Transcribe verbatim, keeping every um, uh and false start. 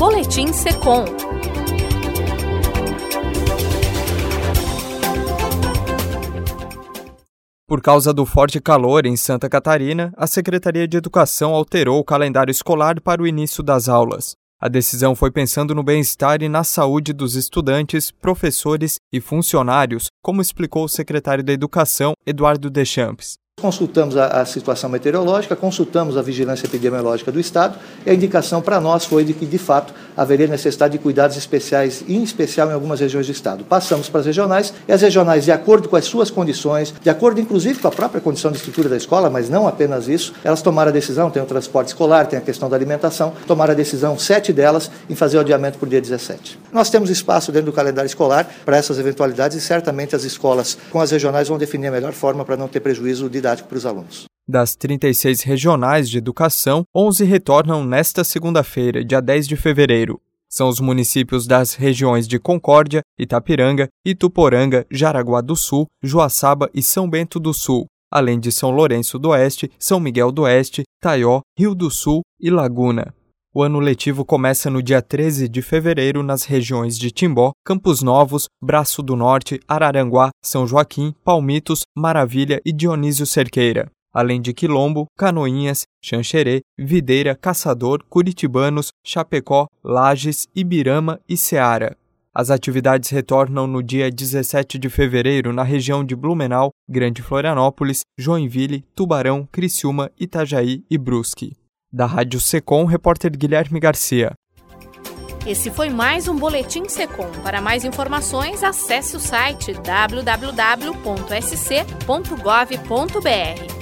Boletim Secom. Por causa do forte calor em Santa Catarina, a Secretaria de Educação alterou o calendário escolar para o início das aulas. A decisão foi pensando no bem-estar e na saúde dos estudantes, professores e funcionários, como explicou o secretário da Educação, Eduardo Deschamps. Consultamos a, a situação meteorológica, consultamos a vigilância epidemiológica do Estado e a indicação para nós foi de que, de fato, haveria necessidade de cuidados especiais, em especial em algumas regiões do Estado. Passamos para as regionais e as regionais, de acordo com as suas condições, de acordo inclusive com a própria condição de estrutura da escola, mas não apenas isso, elas tomaram a decisão, tem o transporte escolar, tem a questão da alimentação, tomaram a decisão, sete delas, em fazer o adiamento para o dia dezessete. Nós temos espaço dentro do calendário escolar para essas eventualidades e certamente as escolas com as regionais vão definir a melhor forma para não ter prejuízo didático para os alunos. Das trinta e seis regionais de educação, onze retornam nesta segunda-feira, dia dez de fevereiro. São os municípios das regiões de Concórdia, Itapiranga, Ituporanga, Jaraguá do Sul, Joaçaba e São Bento do Sul, além de São Lourenço do Oeste, São Miguel do Oeste, Taió, Rio do Sul e Laguna. O ano letivo começa no dia treze de fevereiro nas regiões de Timbó, Campos Novos, Braço do Norte, Araranguá, São Joaquim, Palmitos, Maravilha e Dionísio Cerqueira, além de Quilombo, Canoinhas, Xanxerê, Videira, Caçador, Curitibanos, Chapecó, Lages, Ibirama e Ceará. As atividades retornam no dia dezessete de fevereiro na região de Blumenau, Grande Florianópolis, Joinville, Tubarão, Criciúma, Itajaí e Brusque. Da Rádio Secom, repórter Guilherme Garcia. Esse foi mais um Boletim Secom. Para mais informações, acesse o site w w w ponto s c ponto gov ponto b r.